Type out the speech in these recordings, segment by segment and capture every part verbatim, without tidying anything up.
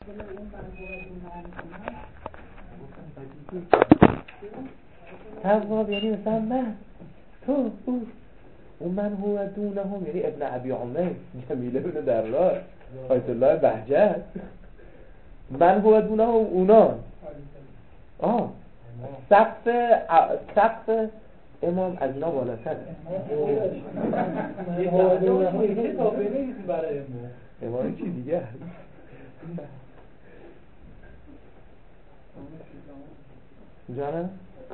تواب یعنی مثلا من تو او اون من هو دونه هم یعنی ابن ابی عمر جمیله بن درار آیت الله بهجت من هو دونه هم اونا آه سقف سقف امام از اینا بالاتره امام چی دیگه جانه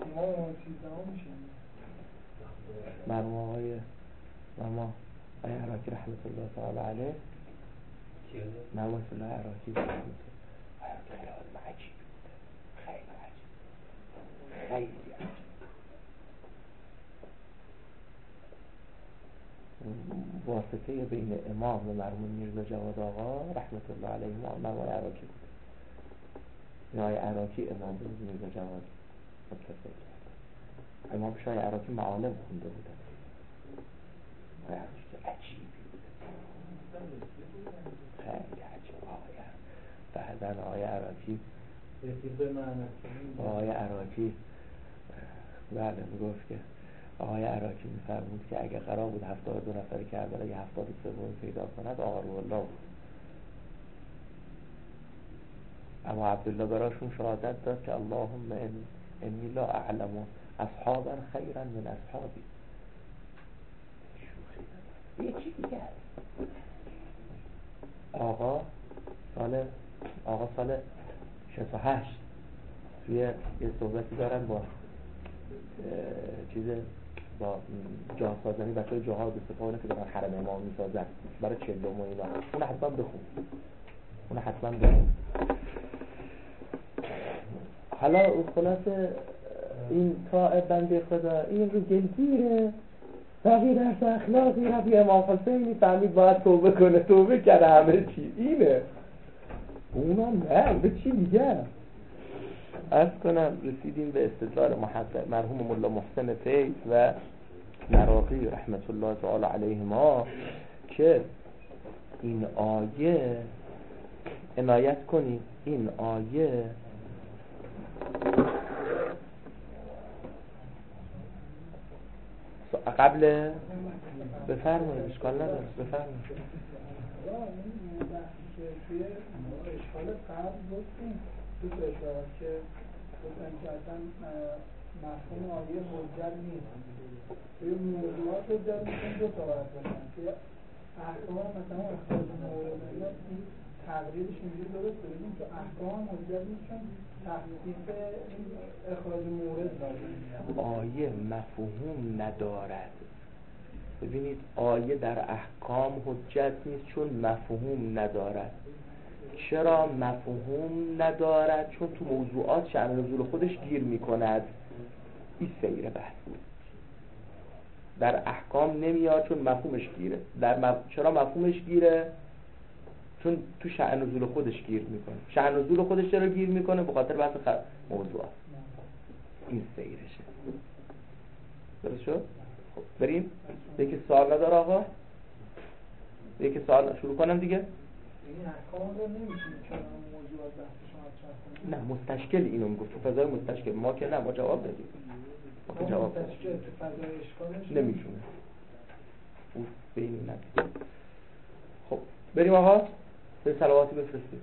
مرحوم آقای مرحوم آقای عراقی رحمت الله تعالی علیه مرحوم الله عراقی رحمت الله خیلی آدم عجیب خیلی عجیب خیلی عجیب واسطه بین امام و مرحوم میرزا جواد آقا رحمت الله علیه مرحوم آقای عراقی بود. آقای عراقی امام بود، میرزا جواد متصل امام شای عراقی معالم خونده بودن. آقای عراقی عجیبی بود، خیلی عجیب. آقای بعدن آقای عراقی آقای عراقی بله میگفت که آقای عراقی میفرمود که اگه قرار بود هفتاد و دو نفر کربلا اگه هفتاد و سوم پیدا کند آقا روح الله بود. اما عبدالله براشون شهادت داد که اللهم ان انی لا اعلم اصحابا خیرا من اصحابی. یه چی دیگه آقا سال آقا سال شصت و هشت توی یه صحبتی دارن با چیز با جهاد سازنی بچه جهاد استفاده که دارن حرم امام میسازن برای چلوم و اینا. اون حتما بخون اون حتما بخون. حالا خلاصه این طاعه بنده خدا این رو گلگیره رفی درس اخلاقی رفی امام حسینی فهمید باید توبه کنه توبه کرده همه چی اینه اونا نه به چی میگه. عرض کنم رسیدیم به استدلال محقق مرحوم مولا محسن فیض و مراقی رحمت الله تعالی علیهما که این آیه عنایت کنید این آیه قبل بفرمایید اشکال نداره بفرمایید اشکال قبل گفتیم تو اشارات که گفتن که اصلا مفهوم آیه حجت نیست توی موضوعات حجت میشن دو تا باید باشن که احکام مثلا اخراج مورد این تقریرش اینجوری درست بگیم که احکام حجت میشن تخصیص این اخراج مورد لازم آیه مفهوم ندارد. ببینید آیه در احکام حجت نیست چون مفهوم ندارد. چرا مفهوم ندارد؟ چون تو موضوعات شأن نزول خودش گیر میکند. این سیر بحث بود. در احکام نمیاد چون مفهومش گیره. در مف... چرا مفهومش گیره؟ چون تو شأن نزول خودش گیر میکنه. شأن نزول خودش چرا گیر میکنه؟ به خاطر بحث خ... موضوعات. این سیرشه. درست شد؟ خب بریم. یکی سوال نداره آقا؟ یکی سوال شروع کنم دیگه؟ این احکام رو نمیتونیم چرا موضوعات بحث شما چرا کنیم؟ نه مستشکل اینو میگفت تو فضای مستشکل ما که نه ما جواب دادیم ما که جواب دادیم مستشکل تو فضای اشکالش نمیتونه اون بینی ندید. خب بریم آقا به صلواتی بفرستیم.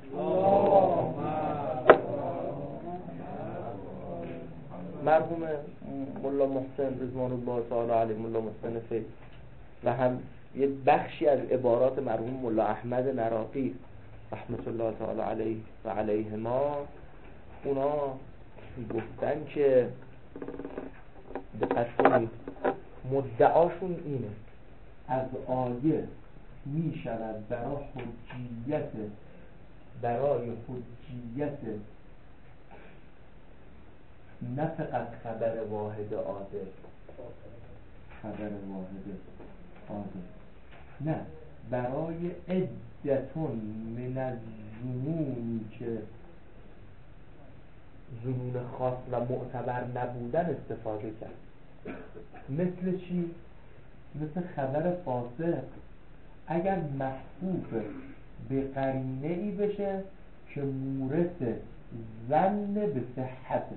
مرحوم مولا محسن رضوان الله تعالی علیه مولا محسن فیض و هم یه بخشی از عبارات مرحوم مولا احمد نراقی رحمت الله تعالی علیه و علیهما اونا گفتن که دقت کنید مدعاشون اینه از آیه می شود برای حجیت برای حجیت نه فقط خبر واحد عادل خبر واحد عادل نه برای عدتون من از ظنونی که ظنون خاص و معتبر نبودن استفاده کرد. مثل چی؟ مثل خبر فاسق اگر محفوظ به قرینه ای بشه که مورث ظن به صحته.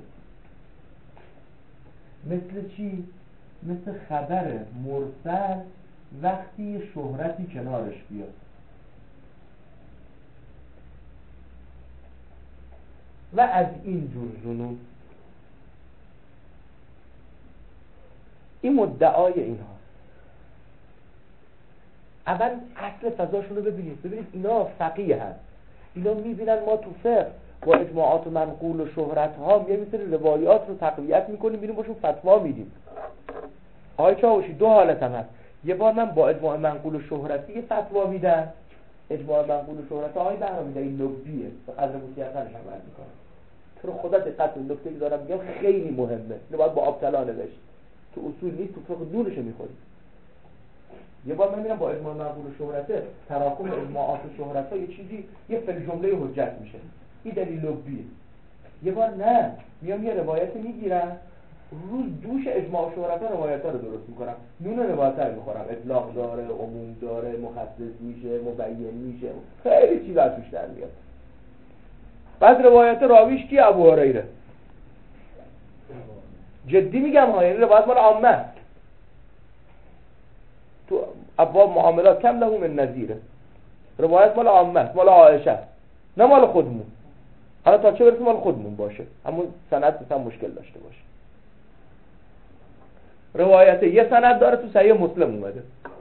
مثل چی؟ مثل خبر مرسل وقتی شهرتی کنارش بیاد. و از این جور ظنون، این مدعای اینها. اول اصل فضاشون رو ببینید. ببینید اینا فقیه هست، اینا میبینن ما تو فقه با اجماعات منقول و شهرت ها میه مثل روایات رو تقویت میکنیم، میریم باشون فتوا میدیم. آقای چاوشی دو حالت هم هست. یه بار من با اجماع منقول و شهرتی یه فتوا میدم، اجماع منقول و شهرتی آقای بهرام میده این نکتیه به قدر مسیحترش عمل میکنم. تو خدا دقت این نکته که دارم میگم خیلی مهمه، اینو باید با آبتلا نوشت، تو اصول نیست، تو فقه دورش میخورید. یه بار من میرم با اجماع منقول و شهرته، تراکم اجماعات و شهرت‌ها یه چیزی یه فل جمله حجت میشه، این دلیل لغویه. یه بار نه، میام یه روایت میگیرم، روز دوش اجماع و شهرت‌ها روایت‌ها رو درست میکنم، نون روایت‌ها رو میخورم، اطلاق داره، عموم داره، مخصص میشه، مبین میشه، خیلی چیزا توش در میاد. بعد روایت راویش کی؟ ابو هریره. جدی میگم ها، یعنی روایت مال عامه تو ابواب معاملات کم لهم من نظیره، روایت مال عامه، مال عایشه، نه مال خودمون. حالا تا چه برسه مال خودمون باشه، همون سند مثلا مشکل داشته باشه. روایت یه سند داره، تو صحیح مسلم اومده.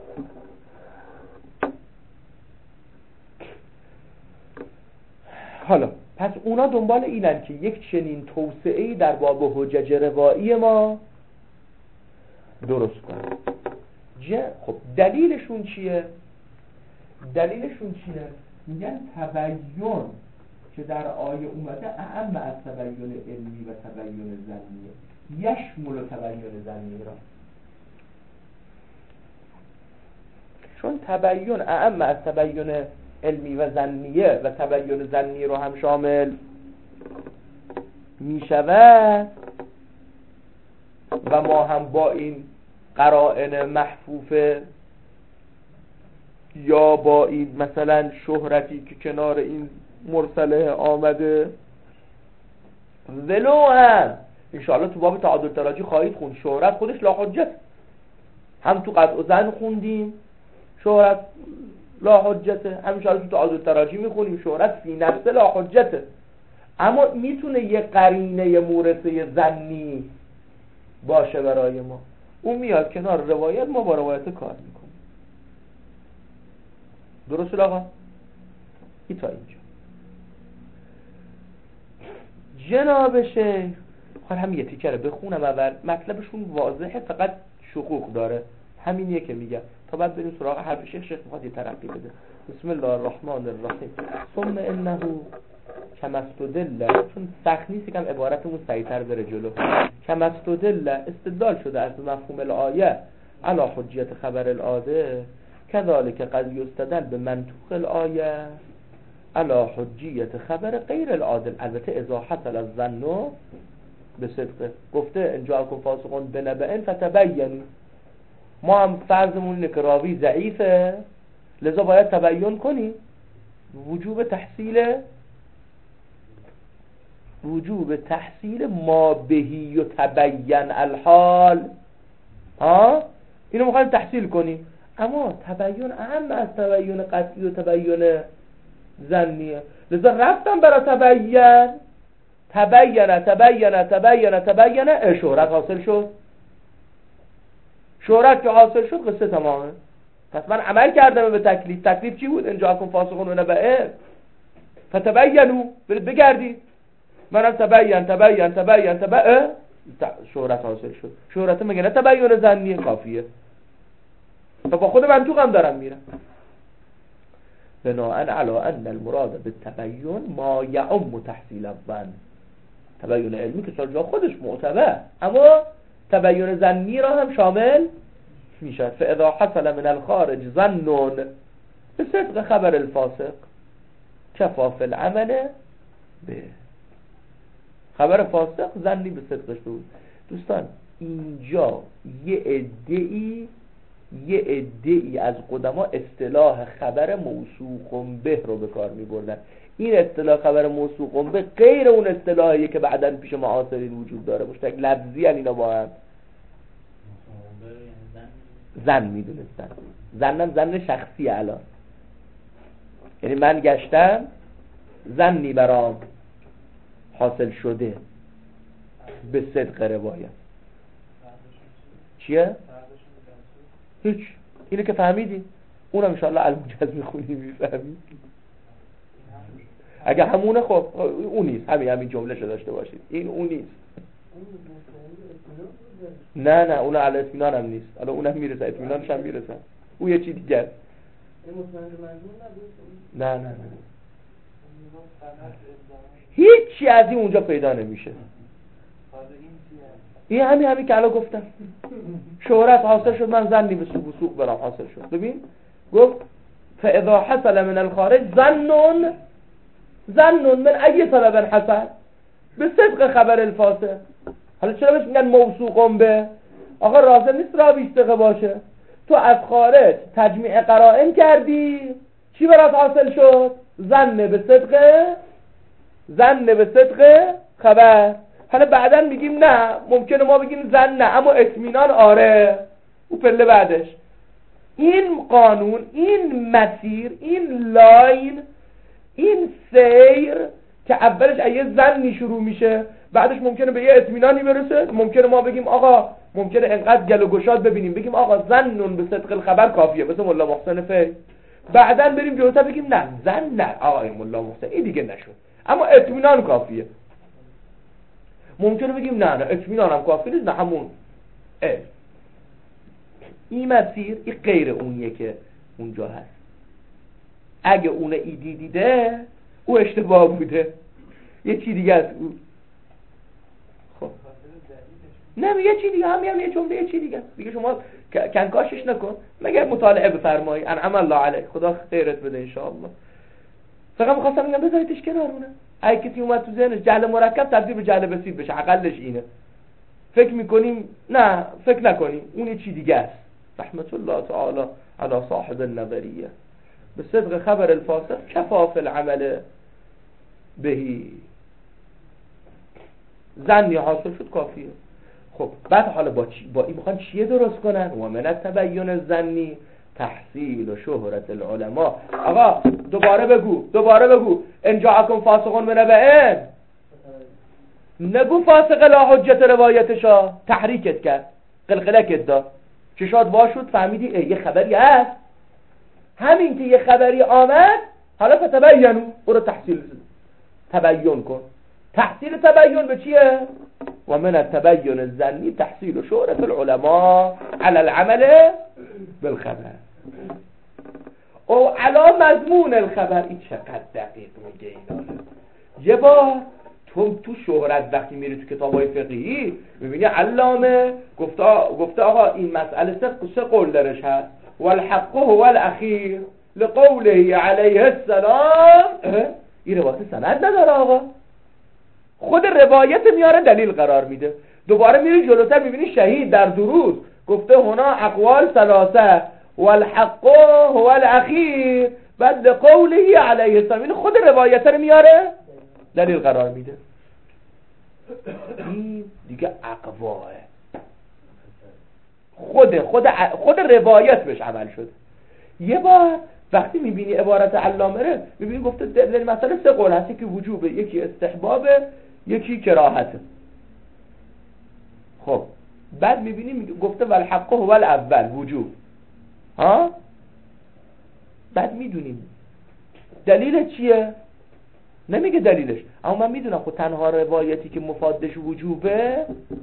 حالا پس اونا دنبال اینن که یک چنین توسعه‌ای در باب حجج روایی ما درست کنن. جه خب دلیلشون چیه؟ دلیلشون چیه؟ میگن تبیین که در آیه اومده اعم از تبیین علمی و تبیین ظنی، یشمل تبیین ظنی را. چون تبیین اعم از تبیین علمی و ظنیه و تبیین ظنی رو هم شامل می شود و ما هم با این قرائن محفوفه یا با این مثلا شهرتی که کنار این مرسله آمده، ولو هم انشاءالله تو باب تعادل تراجی خواهید خوند شهرت خودش لا حجت، هم تو قطع و ظن خوندیم شهرت لا حجته، همیشه تو تعادل تراجی میخونیم شهرت فی نفسه لا حجته، اما میتونه یه قرینه مورثه ظنی باشه برای ما، اون میاد کنار روایت، ما با روایت کار میکنیم. درست آقا؟ ای تا اینجا جناب شیخ خواهر هم یه تیکه رو بخونم اول، مطلبشون واضحه فقط شقوق داره، همینیه که میگم تا بعد بریم سراغ حرف شیخ. شیخ میخواد یه ترقی بده. بسم الله الرحمن الرحیم. ثم انه کما استدل، چون سخت نیست یکم عبارتمون سریعتر بره جلو. کما استدل، استدلال شده از مفهوم الآیه علی حجیت خبر العاده، کذالک قد یستدل به منطوق الآیه علی حجیت خبر غیر العادل. البته اذا حصل الظن به صدق، گفته ان جاءکم فاسق بنبأ فتبینوا، ما هم فرضمون اینه که راوی ضعیفه لذا باید تبیین کنیم. وجوب تحصیل وجوب تحصیل ما بهی و تبین الحال، ها اینو میخوایم تحصیل کنیم، اما تبیین اهم از تبیین قطعی و تبیین ظنیه، لذا رفتم برای تبیین تبین تبین تبین تبین شهرت حاصل شد. شهرت که حاصل شد قصه تمامه. پس من عمل کردم به تکلیف. تکلیف چی بود؟ ان جاءکم فاسق بنبأ فتبینوا، برید بگردید. منم تبین تبین تبین تبع شهرت حاصل شد. شهرت مگه نه تبین ظنی کافیه؟ تا با خود منطوق هم دارم میرم. بناء علی ان المراد بالتبین ما یعم تحصیل الظن، تبین علمی که سال جا خودش معتبر، اما تبین ظنی را هم شامل میشه. فاذا حصل من الخارج ظن به صدق خبر الفاسق کفا فی العمل به. خبر فاسق ظنی به صدقش بود. دوستان اینجا یه عده‌ای یه عده‌ای از قدما اصطلاح خبر موثوق به رو به کار می‌بردن. این اصطلاح خبر موثوق به غیر اون اصطلاحیه که بعداً پیش معاصرین وجود داره، مشترک لفظی ان اینا با هم زن میدونستن. زنم زن شخصی الان، یعنی من گشتم زنی برام حاصل شده به صدق روایت. چیه؟ هیچ، اینو که فهمیدی اونم انشاءالله الموجز میخونی میفهمی. اگه همونه خب اون نیست، همین همین جمله شو داشته باشید، این اون نیست. نه نه اون علی اطمینان هم نیست، حالا اونم میرسه، اطمینانش هم میرسه، اون یه چی دیگه است. نه نه نه هیچی از این اونجا پیدا نمیشه. این همین همین که الان گفتم شهرت حاصل شد، من زنی به سوق و سوق برام حاصل شد. ببین گفت فاذا حصل من الخارج ظن ظن من ای سبب حصل به صدق خبر الفاسق. حالا چرا بهش میگن موثوق به؟ آقا لازم نیست راوی ثقه باشه، تو از خارج تجمیع قرائن کردی، چی برات حاصل شد؟ ظن به صدق ظن به صدق خبر. حالا بعداً میگیم نه، ممکنه ما بگیم زن نه اما اطمینان آره، او پله بعدش. این قانون، این مسیر، این لاین، این سیر که اولش از یه زنی شروع میشه بعدش ممکنه به یه اطمینانی برسه. ممکنه ما بگیم آقا، ممکنه انقدر گل و گشاد ببینیم بگیم آقا زنون به صدق الخبر کافیه مثل مولا محسن فی، بعداً بریم جلوتر بگیم نه زن نه آقا مولا محسن این دیگه نشد اما اطمینان کافیه. ممکنه بگیم نه نه اطمینان هم کافی نیست، نه همون اه. این مسیر این غیر اونیه که اونجا هست. اگه اون ایدی دیده او اشتباه بوده، یه چی دیگه است او. خب نه یه چی دیگه، همین هم یه جمله یه چی دیگه دیگه شما کنکاشش نکن مگر مطالعه بفرمایی انعم الله علیک، خدا خیرت بده انشاءالله. فقط می‌خواستم بگم بذاریدش کنارونه. اگه کسی اومد تو ذهنش جهل مرکب تبدیل به جهل بسیط بشه، عقلش اینه، فکر میکنیم نه فکر نکنیم اون یه چی دیگه است. رحمت الله تعالی علی صاحب النظریه به صدق خبر الفاسق کفاف العمل بهی، زنی حاصل شد کافیه. خب بعد حالا با, چی؟ با این میخوان چیه درست کنن؟ و من التبین الظنی تحصیل و شهرت العلماء. آقا دوباره بگو دوباره بگو ان جاءکم فاسق بنبأ، نگو فاسق لا حجت روایتشا، تحریکت کرد، قلقلکت داد، چشات وا شد فهمیدی یه خبری هست. همین که یه خبری آمد حالا فتبینو، برو تحصیل تبین کن. تحصیل تبین به چیه؟ و من التبین الظنی تحصیل و شهرت العلماء علی العمل بالخبر او علا مضمون الخبر. این چقدر دقیق میگه اینا. یه بار تو تو شهرت وقتی میری تو کتابای فقهی میبینی علامه گفته گفته آقا این مسئله سه سه قول درش هست، والحق هو الاخیر لقوله علیه السلام. این روایت سند نداره آقا، خود روایت میاره دلیل قرار میده. دوباره میری جلوتر میبینی شهید در دروز گفته هنا اقوال ثلاثه والحق هو الاخیر، بعد لقوله علیه السلام خود روایت رو میاره دلیل قرار میده. این دیگه اقواه خود خود خود روایت بهش عمل شده. یه بار وقتی میبینی عبارت علامه رو میبینی گفته در مثلا سه قول هست، یکی وجوبه، یکی استحبابه، یکی کراهته. خب بعد میبینی گفته والحق هو الاول وجوب ها، بعد میدونیم دلیل چیه؟ نمیگه دلیلش، اما من میدونم خود تنها روایتی که مفادش وجوبه،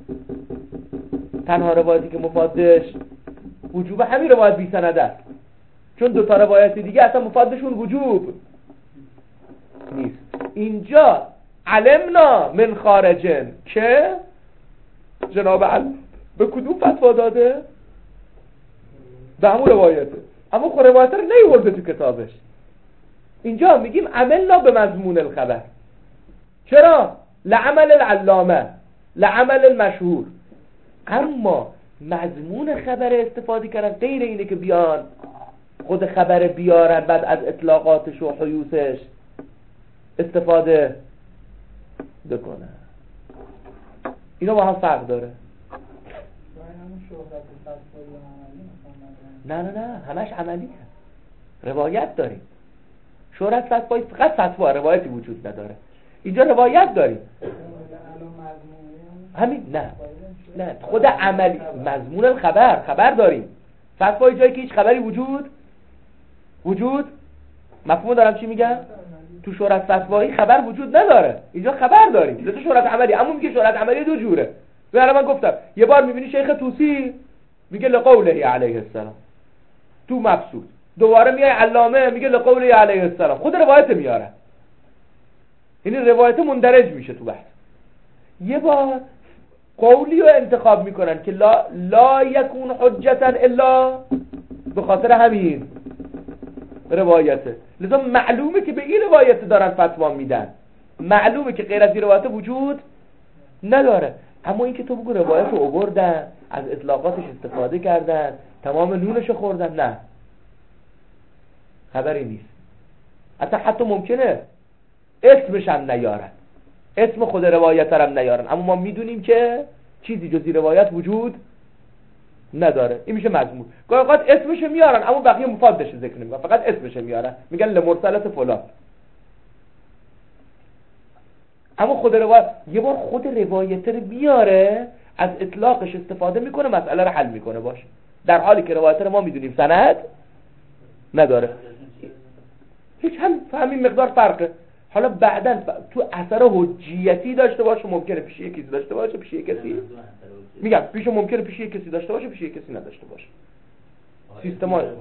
تنها روایتی که مفادش وجوبه همین روایت بی سنده است، چون دو تا روایت دیگه اصلا مفادشون وجوب نیست. اینجا علمنا من خارجن که جناب علم به کدوم فتوا داده؟ به همون روایته، اما خود روایت رو نیورده تو کتابش. اینجا میگیم عملنا به مضمون الخبر. چرا؟ لعمل العلامه، لعمل المشهور. اما مضمون خبر استفاده کردن غیر اینه که بیان خود خبر بیارن بعد از اطلاقاتش و حیوثش استفاده بکنن. اینا با هم فرق داره. نه نه نه همش عملیه. روایت داریم. شهرت فتوایی فقط فتوا، روایتی وجود نداره. اینجا روایت داریم. همین نه نه خود عملی مضمون خبر خبر داریم. فتوای جایی که هیچ خبری وجود وجود مفهوم دارم چی میگم؟ تو شهرت فتوایی خبر وجود نداره. اینجا خبر داریم. تو شهرت عملی اما میگه شهرت عملی دو جوره. من من گفتم یه بار میبینی شیخ طوسی میگه لقوله علیه السلام تو مبسوط، دوباره میای علامه میگه لقوله علیه السلام، خود روایت میاره. یعنی روایت مندرج میشه تو بحث. یه بار قولی رو انتخاب میکنن که لا لا یکون حجتا الا به خاطر همین روایته. لذا معلومه که به این روایت دارن فتوا میدن، معلومه که غیر از این روایت وجود نداره. اما این که تو بگو روایت رو آوردن، از اطلاقاتش استفاده کردن، تمام نونش رو خوردن، نه خبری نیست. اصلا حتی ممکنه اسمش هم نیارن، اسم خود روایت هم نیارن، اما ما میدونیم که چیزی جزی روایت وجود نداره. این میشه مضمون. گاهی اوقات اسمش میارن اما بقیه مفادش ذکر نمیکنن، فقط اسمش میارن، میگن لمرسلت فلان. اما خود روایت یه بار خود روایت رو بیاره، از اطلاقش استفاده میکنه، مسئله رو حل میکنه باشه، در حالی که روایت رو ما میدونیم سند نداره. هیچ هم همین مقدار فرقه. حالا بعداً تو اثر حجیتی داشته باشه، ممکنه پیش یکی داشته باشه، پیش یک کسی میگم پیش ممکنه پیش یک کسی داشته باشه، پیش یک کسی نداشته باشه. سیستم اگر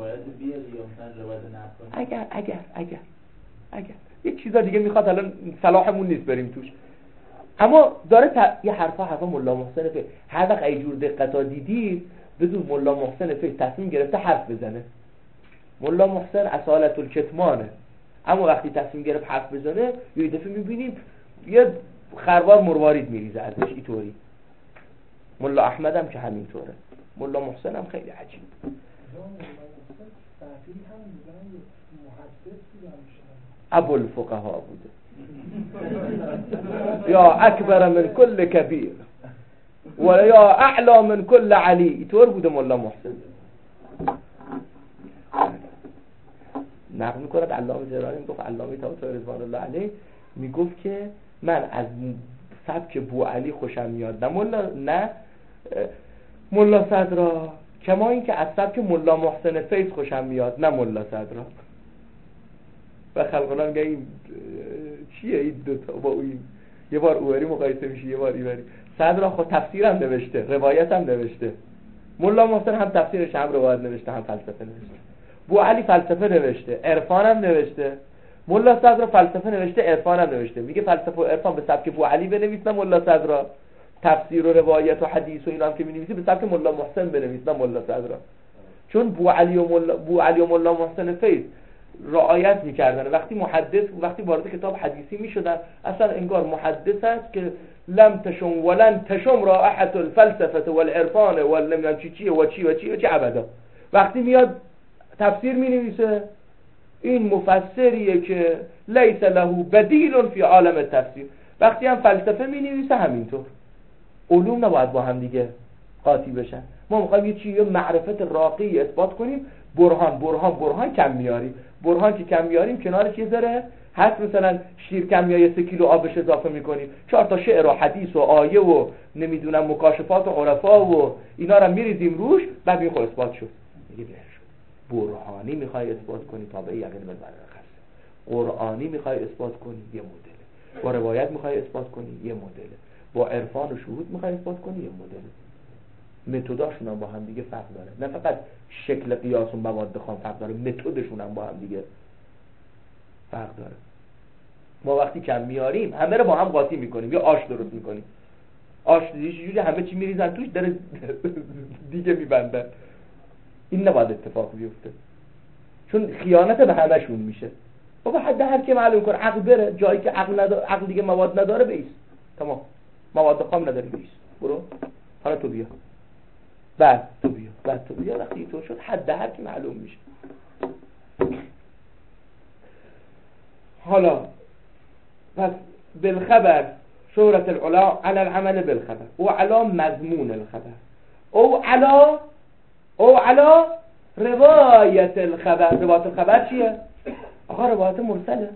اگر اگر اگر یک چیزا دیگه میخواد، الان صلاحمون نیست بریم توش، اما داره تا... یه حرفا حرفا ملا محسن فقیه هر وقت ای جور دقتا دیدید بدون ملا محسن فقیه تصمیم گرفته حرف بزنه. ملا محسن اصالت الکتمانه، اما وقتی تصمیم گرفت حرف بزنه یه دفعه میبینیم یه خروار مروارید میریزه ازش. اینطوری ملا احمد هم که همینطوره، ملا محسن هم خیلی عجیب. ابو الفقها بوده یا اکبر من کل کبیر و یا اعلا من کل علی. اینطور بوده ملا محسن. نقل میکند علامه زرانی میگفت، علامه طباطبایی رضوان الله علیه میگفت که من از سبک بو علی خوشم میاد، نه ملا نه ملا صدرا، کما این که از سبک ملا محسن فیض خوشم میاد، نه ملا صدرا. و خلقنا میگه این چیه این دوتا با این، یه بار اوری مقایسه میشه یه بار ایوری. صدرا خود تفسیر هم نوشته، روایت هم نوشته، ملا محسن هم تفسیرش هم روایت نوشته هم فلسفه نوشته. بو علی فلسفه نوشته، عرفان هم نوشته. ملا صدرا فلسفه نوشته، عرفان هم نوشته. میگه فلسفه و عرفان به سبک بو علی بنویس، نه ملا صدرا. تفسیر و روایت و حدیث و اینا هم که می‌نویسی به سبک ملا محسن بنویس، نه ملا صدرا. چون بو علی و ملا بو علی و ملا محسن فیض رعایت می‌کردن. وقتی محدث وقتی وارد کتاب حدیثی می‌شدن، اصلا انگار محدث است که لم تشم ولن تشم رائحه الفلسفه والعرفان ولم چی چی و چی و چی و چی ابدا. وقتی میاد تفسیر می‌نویسه، این مفسریه که لیس له بدیل فی عالم التفسیر. وقتی هم فلسفه می‌نویسه همینطور. علوم نباید با هم دیگه قاطی بشن. ما می‌خوایم یه چیزی معرفت راقی اثبات کنیم، برهان برهان برهان کم میاریم. برهان که کم میاریم کنارش یه ذره هست، مثلا شیر کم میایه سه کیلو آبش اضافه میکنیم، چهار تا شعر و حدیث و آیه و نمیدونم مکاشفات و عرفا و اینا رو میریزیم روش، بعد این خود اثبات شد. میگه برهانی میخوای اثبات کنی تابع یقین بالبرخص، قرآنی میخوای اثبات کنی یه مدل، با روایت میخوای اثبات کنی یه مدل، با عرفان و شهود میخوای اثبات کنی یه مدل. متداشون هم با هم دیگه فرق داره، نه فقط شکل قیاس و مواد خام فرق داره، متدشون هم با هم دیگه فرق داره. ما وقتی کم میاریم همه رو با هم قاطی میکنیم یا آش درست میکنیم، آش یه جوری همه چی میریزن توش در دیگه میبندن. این نباید اتفاق بیفته، چون خیانت به همشون میشه. بابا حد هر کی معلوم کن عقل بره جایی که عقل نداره، عقل دیگه مواد نداره بیس، تمام مواد خام نداره بیس، برو حالا تو بیا، بعد تو بیا، بعد تو بیا. وقتی اینطور شد حد هر کی معلوم میشه. حالا پس بالخبر شهرت العلا علی العمل بالخبر او علا مضمون الخبر او علا او علا روایت الخبر. روایت الخبر چیه؟ آقا روایت مرسله.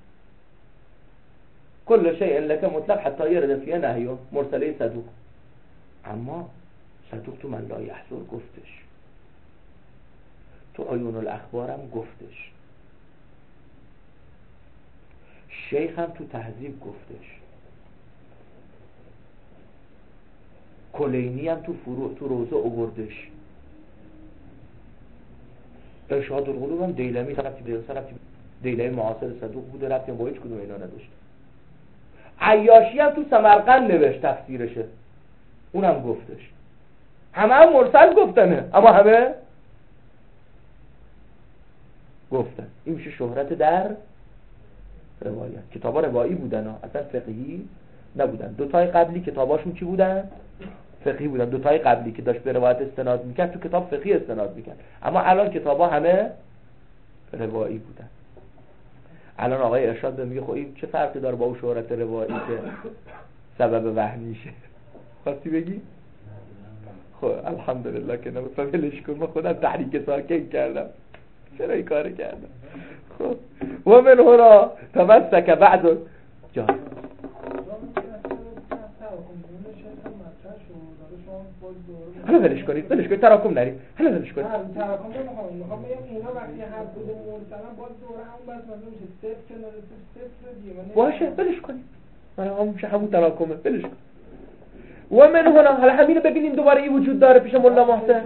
کل شیء لک مطلق حتی یرد فیه نهی مرسله صدوق. اما صدوق تو من لا یحضر گفتش، تو عیون الاخبارم گفتش، شیخ هم تو تهذیب گفتش، کلینی هم تو فروع تو روزه آوردش، ارشاد القلوب هم دیلمی ربطی به ربطی دیلمی معاصر صدوق بوده، ربطی با هیچ کدوم اینا نداشت. عیاشی هم تو سمرقند نوشت تفسیرشه، اونم گفتش. همه هم مرسل گفتنه اما همه گفتن. این میشه شهرت در روایت. کتابا روایی بودن ها، اصلا فقهی نبودن. دوتای قبلی کتاباشون چی بودن؟ فقهی بودن. دوتای قبلی که داشت به روایت استناد میکرد تو کتاب فقهی استناد میکرد، اما الان کتابا همه روایی بودن. الان آقای ارشاد به میگه خب این چه فرقی داره با اون شهرت روایی که سبب وهم میشه؟ خواستی بگی؟ خب الحمدلله که نمی‌فهم ولش کن، من خودم تحریک ساکن کردم، چرا این کار کردم؟ خب و من هنا تمسک بعض جا حالا ولش کنید، ولش کنید، تراکم نرید، حالا ولش کنید. تراکم نمیخوام، میخوام بگم اینا وقتی هر کدوم مرسلن باز دوره همون بس مثلا میشه صفر کنار صفر دیگه باشه ولش کنید، من هم میشه همون تراکمه، ولش کن. و من هنا حالا همین رو ببینیم دوباره این وجود داره پیش مولا محسن.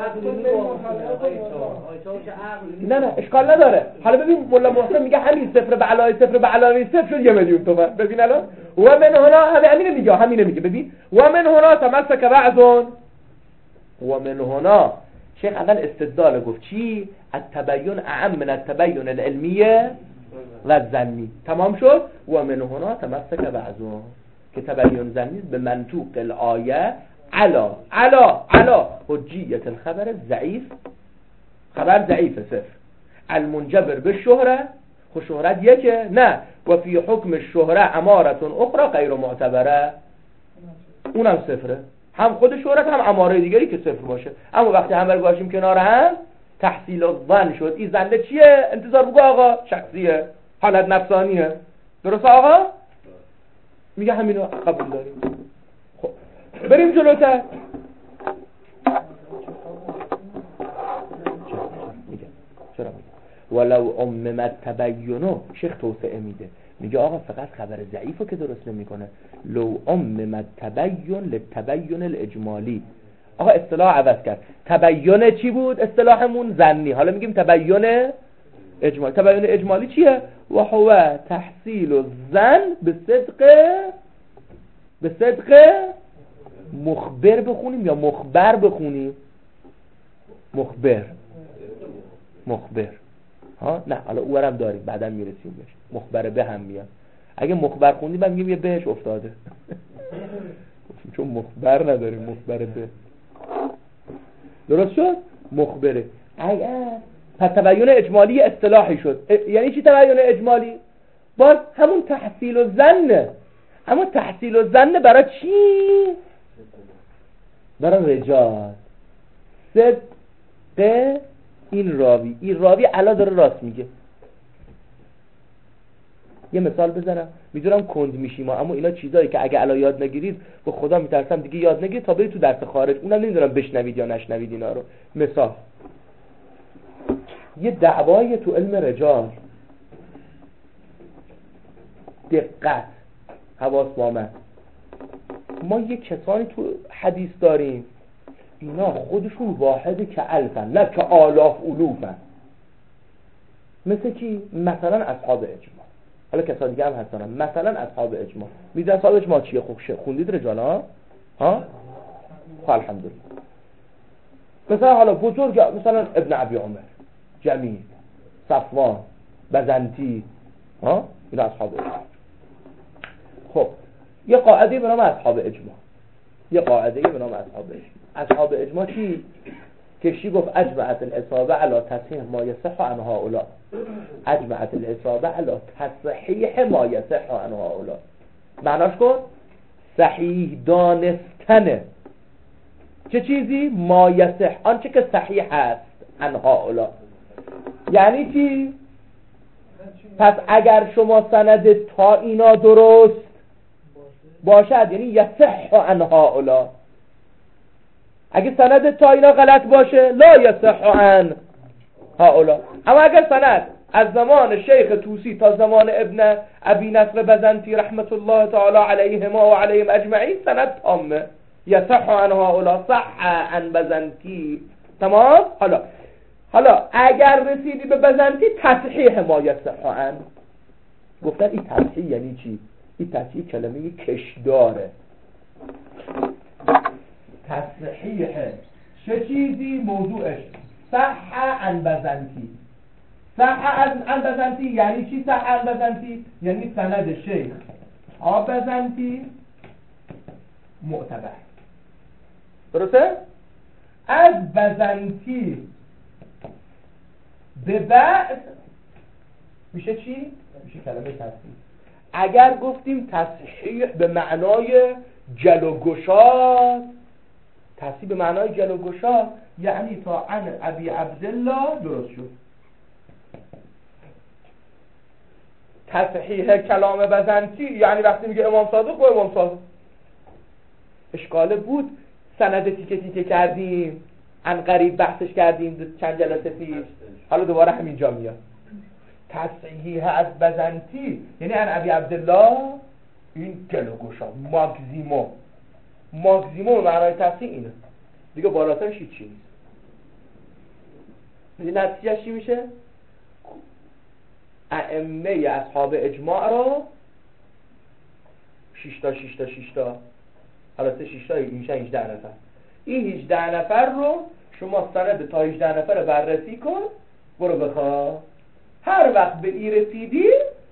نه نه اشکال نداره. حالا ببین مولا محسن میگه همین صفر به علاوه صفر به علاوه صفر شد یه میلیون تومن. ببین الان و من هنا همین همین میگه همین میگه ببین و من هنا تمسک بعضون و من هنا شیخ اول استدلال گفت چی؟ التبیین اعم من التبیین العلمیه و ظنی. تمام شد. و من هنا تمسک بعضون که تبیین ظنی به منطوق الآیه علا علا علا حجیت الخبر ضعیف، خبر ضعیف صفر المنجبر به شهره. خب شهرت یکه؟ نه. و فی حکم الشهره امارتون اخرى غیر معتبره، اونم صفره. هم خود شهرت هم اماره دیگری که صفر باشه. اما وقتی همه باشیم کنار هم تحصیل الظن شد. این ظن چیه؟ انتظار بگو آقا شخصیه، حالت نفسانیه. درست آقا؟ میگه همینو قبول داریم. خب بریم جلوتر. میگه چرا میگه ولو عممت تبینو. شیخ توسعه میده، میگه آقا فقط خبر ضعیفو که درست نمیکنه. لو عممت تبین للتبین الاجمالی. آقا اصطلاح عوض کرد. تبین چی بود اصطلاحمون؟ ظنی. حالا میگیم تبین اجمالی. تبین اجمالی چیه؟ و هو تحصیل الظن به صدق به صدق مخبر بخونیم یا مخبر بخونیم؟ مخبر مخبر ها نه حالا اونم داریم بعداً میرسیم بهش. مخبر به هم میاد. اگه مخبر خوندیم من میگم یه بهش افتاده چون مخبر نداریم. مخبر به درست شد؟ مخبره. اگر پس تبیین اجمالی اصطلاحی شد. یعنی چی تبیین اجمالی؟ باز همون تحصیل و ظن. همون تحصیل و ظن برای چی؟ برای رجال. صدق این راوی. این راوی علا داره راست میگه. یه مثال بزنم. میدونم کند میشیم اما اینا چیزایی که اگه علا یاد نگیرید به خدا میترسم دیگه یاد نگیرید تا برید تو درس خارج. اونم نمیدونم بشنوید یا نشنوید اینا رو. مثال یه دعوای تو علم رجال، دقت، حواس با من. ما یه کسانی تو حدیث داریم اینا خودشون واحد که الفن نه که آلاف الوفن. مثل کی؟ مثلا اصحاب اجماع. حالا کسا دیگه هم هستن. مثلا اصحاب اجماع. میدونن اصحاب اجماع چیه؟ خوب خوندید رجال ها؟ ها؟ خب الحمدلله. مثلا حالا بزرگ مثلا ابن ابی عمر، جمیل، صفوان، بزنتی، ها؟ اینا اصحاب اجماع. خب یه قاعده به نام اصحاب اجماع. یه قاعده به نام اصحاب اجماع. اصحاب اجماع چی؟ کشی گفت اجمعت الاصابه علی تصحیح ما یصح عن هؤلاء، اجمعت الاصابه علی تصحیح ما یصح عن هؤلاء. معناش کن صحیح دانستن چه چیزی؟ ما یصح، آنچه که صحیح است، عن هؤلاء. یعنی چی؟ پس اگر شما سند تا اینا درست باشد یعنی یصح عن هؤلاء، اگه سند تا اینا غلط باشه لا یصح عن هؤلاء. اما اگر سند از زمان شیخ طوسی تا زمان ابن ابی نصر بزنتی رحمت الله تعالی علیهما و علیهم اجمعین سند تامه، یصح عن هؤلاء، صح عن بزنتی. تمام؟ حالا حالا اگر رسیدی به بزنتی تصحیح ما یصح عن، گفتن این تصحیح یعنی چی؟ این تصحیح کلمه کشداره. تصحیح چه چیزی؟ موضوعش صح عن بزنتی. صح عن بزنتی یعنی چی؟ صح عن بزنتی یعنی سند شیخ آب بزنتی معتبر. درسته؟ از بزنتی به بعد میشه چی؟ میشه کلمه تصحیح. اگر گفتیم تصحیح به معنای جلوگشا، تصحیح به معنای جلوگشا یعنی تا عن ابی عبدالله درست شد. تصحیح کلام بزنتی یعنی وقتی میگه امام صادق و امام صادق. اشکاله بود سند تیکه تیکه کردیم، عن قریب بحثش کردیم چند جلسه پیش، حالا دوباره همینجا میاد. تصحیح از بزنتی یعنی عن ابی عبدالله، این جلوگشا ماکزیموم. ماکزیموم معنای تصحیح اینه دیگه، بالاترش هیچی نیست. این نتیجه چی میشه؟ ائمه اصحاب اجماع رو شش تا شش تا شش تا حالا سه شش تا میشه هجده نفر. این هجده نفر رو شما سند تا هجده نفر بررسی کن، برو بخواه. هر وقت به ای رسیدی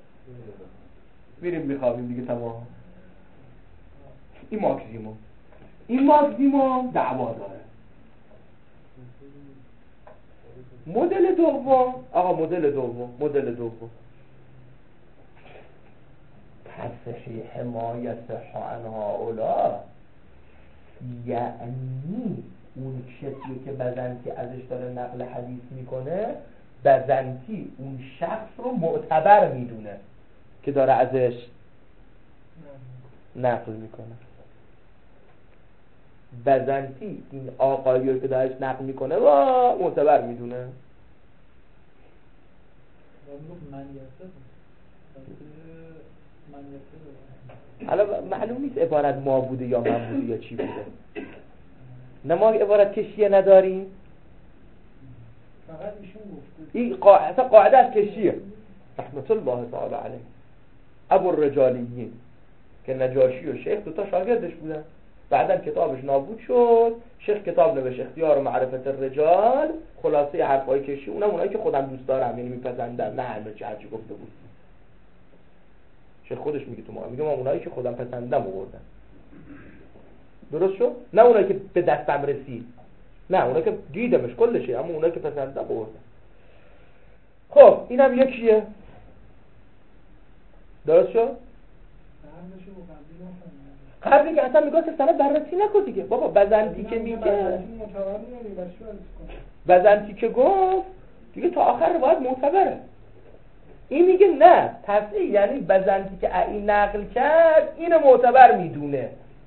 میریم بخوابیم دیگه، تمام. این ماکسیموم. این ماکسیموم دعوا داره. مدل دوم، آقا مدل دوم مدل دوم تصحیح ما یصح عن هؤلاء یعنی اون کسی که بزنتی ازش داره نقل حدیث میکنه، بزنتی اون شخص رو معتبر میدونه که داره ازش نقل میکنه. بزنتی این آقایی که دارش نقل میکنه و معتبر میدونه. حالا معلوم نیست عبارت ما بوده یا من بوده یا چی بوده. نه ما عبارت کشیه نداریم، فقط ایشون گفته این قاعده قاعده از کشیه رحمت الله تعالی علیه. ابو الرجالیین که نجاشی و شیخ دوتا شاگردش بودن، بعدن کتابش نابود شد، شیخ کتاب نوشت اختیار و معرفت الرجال، خلاصه حرفای کشی، اونم اونایی که خودم دوست دارم یعنی میپسندم، نه همه چی هرچی گفته بود. شیخ خودش میگه تو ما میگه ما اونایی که خودم پسندم آوردم. درست شد؟ نه اونایی که به دستم رسید، نه اونایی که دیدمش کلشه، اما اونایی که پسندم آوردم. خب اینم یکیه. درست شد؟ قبلی که اصلا میگه سند بررسی نکن دیگه بابا. بزنتی که میگه بزنتی که گفت دیگه تا آخر باید معتبره. این میگه نه، تصحیح یعنی بزنتی که این نقل کرد اینو معتبر میدونه.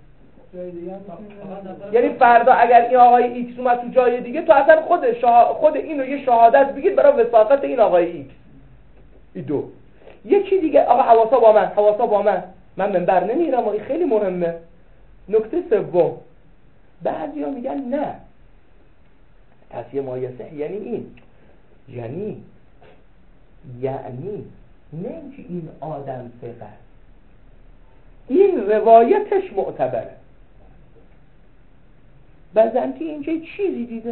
یعنی فردا اگر این آقای ایکس اومد تو جای دیگه، تو اصلا خود شها... خود اینو یه شهادت بگید برای وثاقت این آقای ایکس. این دو. یکی دیگه آقا حواسا با من، حواسا با من من منبر نمیرم، این خیلی مهمه. نکته سوم، بعضیا میگن نه، تصحیح ما یصح یعنی این، یعنی یعنی نه اینکه این آدم ثقه، این روایتش معتبره. بزنتی اینجا چیزی دیده،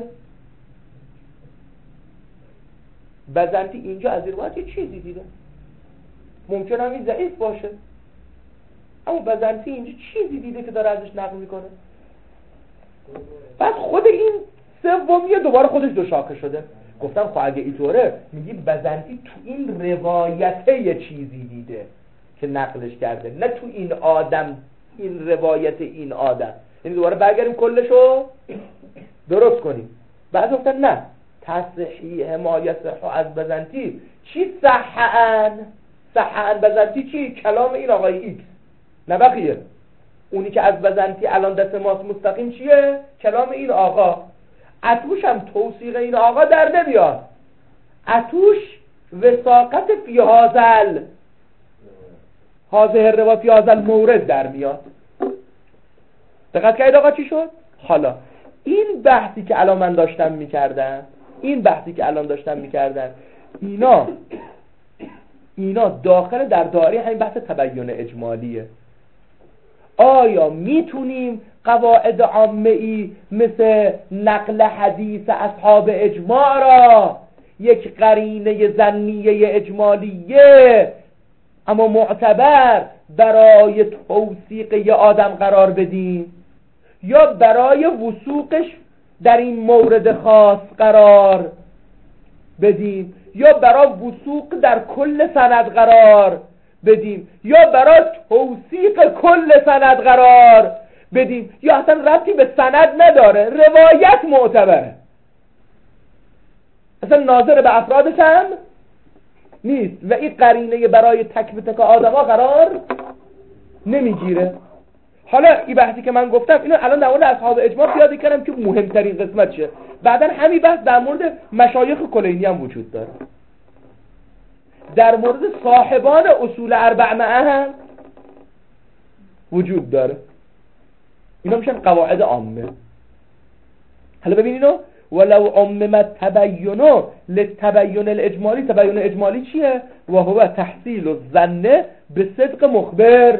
بزنتی اینجا از روایت یه چیزی دیده، ممکن هم این ضعیف باشه، اما بزنتی اینجا چیزی دیده که داره ازش نقل میکنه. بعد خود این سومیه دوباره خودش دو شاخه شده. گفتم خب اگه اینطوره میگی بزنتی تو این روایته یه چیزی دیده که نقلش کرده، نه تو این آدم، این روایت این آدم. یعنی دوباره برگردیم کلشو درست کنیم. بعد گفتن نه، تصحیح ما یصح از بزنتی چی؟ صحن صحن بزنتی چی؟ کلام این آقای ایکس، نه بقیه. اونی که از بزنتی الان دست ماست مستقیم چیه؟ کلام این آقا. اتوش هم توثیق این آقا در نمیاد. اتوش وثاقت فی هازل هازه روا فی هازل مورد در میاد. دقت کردید آقا چی شد؟ حالا این بحثی که الان من داشتم میکردم این بحثی که الان داشتم میکردم اینا اینا داخل در دایره همین بحث تبیین اجمالیه. آیا میتونیم قواعد عامه ای مثل نقل حدیث اصحاب اجماع را یک قرینه ظنیه اجمالیه اما معتبر برای توثیق یه آدم قرار بدیم، یا برای وثوقش در این مورد خاص قرار بدیم، یا برای وثوق در کل سند قرار بدیم، یا برای توثیق کل سند قرار بدیم، یا اصلا ربطی به سند نداره، روایت معتبره، اصلا ناظر به افرادش هم نیست و این قرینه برای تک به تک آدما قرار نمیگیره. حالا این بحثی که من گفتم اینو الان در مورد اصحاب اجماع پیاده کردم که مهمترین قسمت شه. بعدن همین بحث در مورد مشایخ کلینی هم وجود داره، در مورد صاحبان اصول اربعمائه هم وجود داره. اینا میشن قواعد عامه. حالا ببین اینو ولو عممت تبینو للتبین الاجمالی. تبین اجمالی چیه؟ و هو تحصیل الظن به صدق مخبر.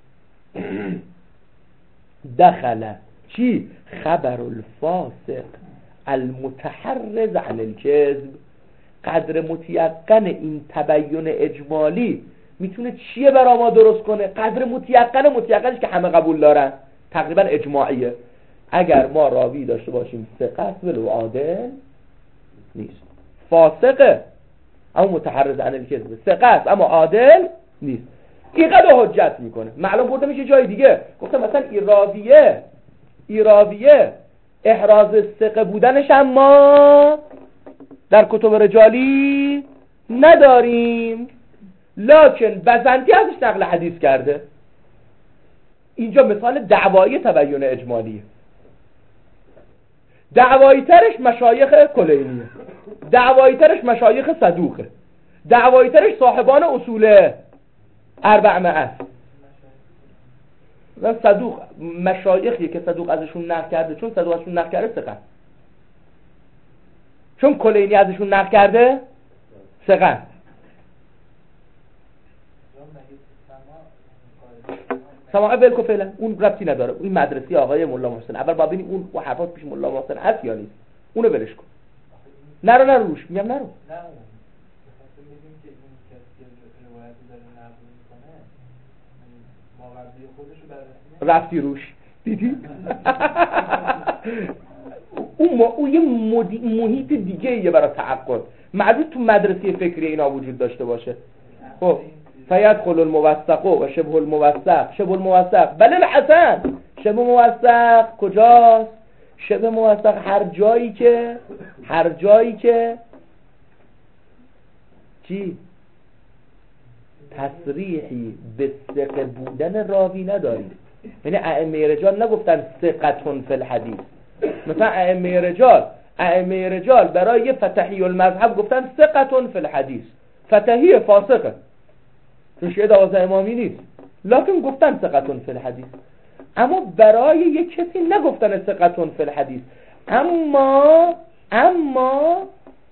دخل چی؟ خبر الفاسق المتحرز عن الكذب. قدر متیقن این تبین اجمالی میتونه چیه برای ما درست کنه؟ قدر متیقن متیقنش که همه قبول دارن، تقریبا اجماعیه. اگر ما راوی داشته باشیم ثقه است ولو عادل نیست، فاسقه اما متحرز عن الکذب، ثقه است اما عادل نیست، این قدر حجت میکنه. معلوم برده میشه جای دیگه. گفتم مثلا این راویه این راویه احراز ثقه بودنش اما در کتب رجالی نداریم، لکن بزنتی ازش نقل حدیث کرده. اینجا مثال دعوایی تبین اجمالیه. دعوایی ترش مشایخ کلینیه، دعوایی ترش مشایخ صدوقه، دعوایی ترش صاحبان اصول اربعمائه است. و صدوق مشایخیه که صدوق ازشون نقل کرده، چون صدوق ازشون نقل کرده ثقه، چون کلینی ازشون نقل کرده ثقه. سماعه بلکو فعلا اون ربطی نداره، این مدرسی آقای مولا محسن. اول باید ببینی اون و حرفات پیش مولا محسن هست یا نیست، اونو برش کن. نرو نرو روش میگم نرو. رفتی روش دیدی؟ اون ما اون یه محیط دیگه ایه برای تعقل. معلوم تو مدرسه فکری اینا وجود داشته باشه. خب فیدخل الموثق و شبه الموثق. شبه الموثق بله الحسن، شبه موثق کجاست؟ شبه موثق هر جایی که هر جایی که چی؟ تصریحی به ثقه بودن راوی ندارید. یعنی ائمه رجال نگفتن ثقتون فی الحدیث. مثلا ائمه رجال ائمه رجال برای فتحی المذهب گفتن ثقتون فی الحدیث. فتحی فاسقه چون شیعه دوازده امامی نیست، لکن گفتن ثقتون فی الحدیث. اما برای یک کسی نگفتن ثقتون فی الحدیث. اما اما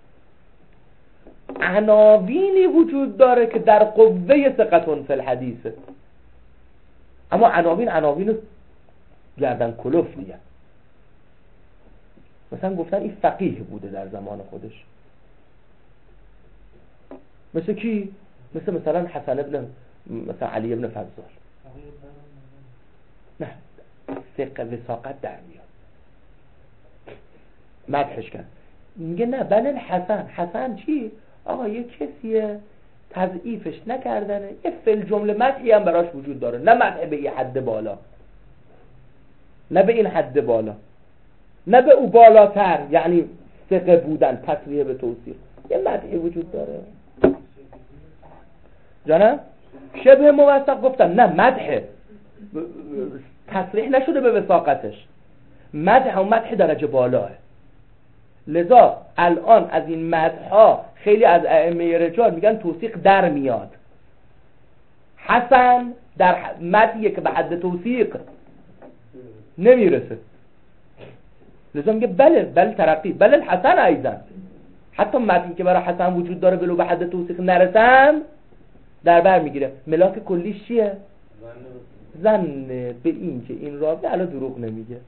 عناوینی وجود داره که در قوه ثقتون فی الحدیثه. اما عناوین عناوین گردن کلوف دیگه. مثلا گفتن این فقیه بوده در زمان خودش. مثل کی؟ مثل مثلا حسن ابن مثلا علی ابن فضال. نه ثقه وثاقت در میاد. مدحش کرد. میگه نه بله الحسن. حسن چی؟ آقا یه کسیه تضعیفش نکردنه، یه فل جمله مدحی هم براش وجود داره، نه مدح به یه حد بالا، نه به این حد بالا، نه به او بالاتر، یعنی ثقه بودن تصریح به توصیف، یه مدحی وجود داره. جانم شبه موثق گفتم نه مدح تصریح نشده به وثاقتش، مدح و مدح درجه بالاه. لذا الان از این مدح ها خیلی از ائمه رجال میگن توثیق در میاد. حسن در مدحیه که به حد توثیق نمیرسه، لذا میگه بله بله ترقی بله الحسن ایضا. حتی مدحی که برای حسن وجود داره ولو به حد توثیق نرسن در بر میگیره. ملاک کلیش چیه؟ زن به این که این راوی علا دروغ نمیگه.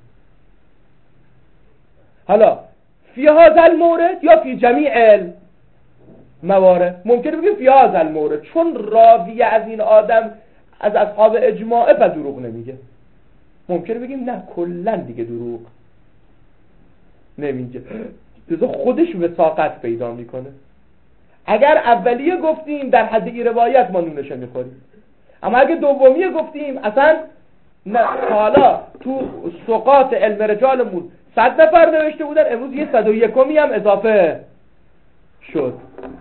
حالا فی هذا المورد یا فی جمیع الموارد ممکنه بگیم فی هذا المورد، چون راوی از این آدم از اصحاب اجماعه پس دروغ نمیگه. ممکنه بگیم نه کلا دیگه دروغ نمیگه، لذا خودش وثاقت پیدا میکنه. اگر اولیه گفتیم در حد این روایت ما نونشه میخوریم، اما اگه دومیه گفتیم اصلا نه. حالا تو سقاط علم رجالمون صد نفر نوشته بودن، امروز یه صد و یکمی هم اضافه شد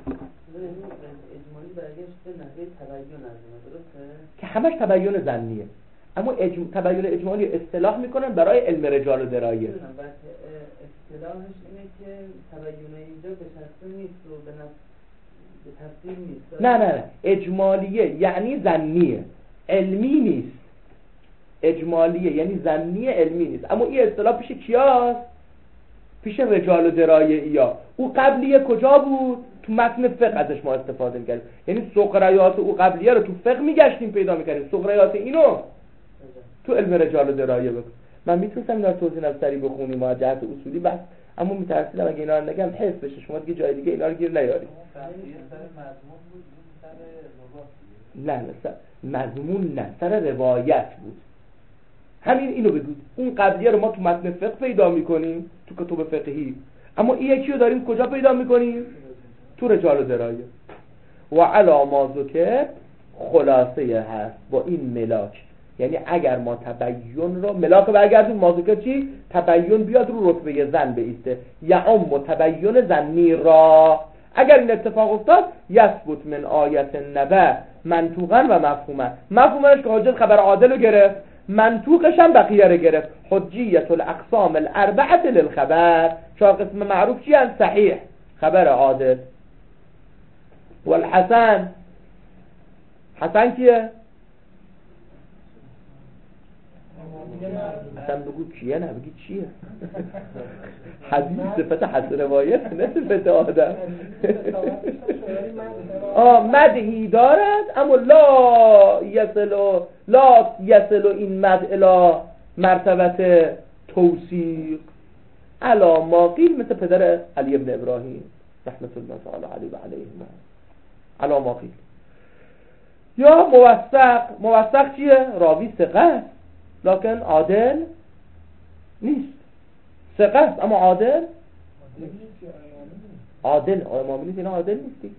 که همش تبیین ظنیه. اما اجم... تبیین اجمالی اصطلاح میکنن برای علم رجال و درایه. اصطلاحش اینه که تبیین اینجا به شخص نیست و به نفس به تفصیل نیست. نه نه نه اجمالیه یعنی ظنیه، علمی نیست. اجمالیه یعنی ظنیه، علمی نیست. اما این اصطلاح پیش کیاست؟ پیش رجال و درایه ایا. او قبلیه کجا بود؟ تو متن فقه ازش ما استفاده می‌کردیم. یعنی سقریات او قبلیه رو تو فقه میگشتیم پیدا می‌کردیم، سقریات اینو تو علم رجال و درایه بکن. من میتونستم اینا رو توضیح نظری بخونیم از جهت اصولی بس، اما میترسیدم اگه اینا رو نگم حفظ بشه، شما دیگه جای دیگه اینا رو گیر نیارید. نه نه سر مضمون نه، سر روایت بود. همین اینو بگو، اون قبلیه رو ما تو متن فقه پیدا میکنیم تو کتب فقهی، اما این یکی رو داریم کجا پیدا میکنیم؟ تو رجال و درایه. و علا ما ذکر خلاصه هست با این ملاک، یعنی اگر ما تبیین رو ملاک برگردیم ما ذکر چی؟ تبیین بیاد رو رتبه زن بیسته، یعم تبیین زنی را. اگر این اتفاق افتاد یثبت من آیت نبع منطوقا و مفهوما. مفهومش که حجت خبر عادل رو گرفت، منطوقش هم بقیه رو گرفت. حجیت الاقسام الاربعه للخبر، چهار قسم معروف چی هست؟ صحیح، خبر عادل. والحسن، حسن کیه؟ اصلا بگو کیه، نه بگی چیه. حدیث صفت حسن روایت نه صفت آدم. آه مدحی دارد اما لا یصل لا یصل این مدح الی مرتبت توثیق علا ما قیل، مثل پدر علی ابن ابراهیم رحمت الله تعالی علیه و علیهما علا ما قیل. یا موثق، موثق چیه؟ راوی ثقه لکن عادل نیست. ثقه است اما عادل عادل امامی نیست، اینا عادل نیستی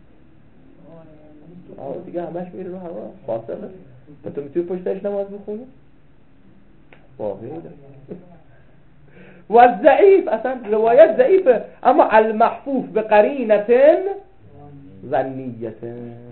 دیگه، همش میره رو هوا فاصله. و تو میتونی پشتش نماز بخونی؟ واقعی ده. و ضعیف، اصلا روایت ضعیفه اما المحفوف به قرینت ظنیت.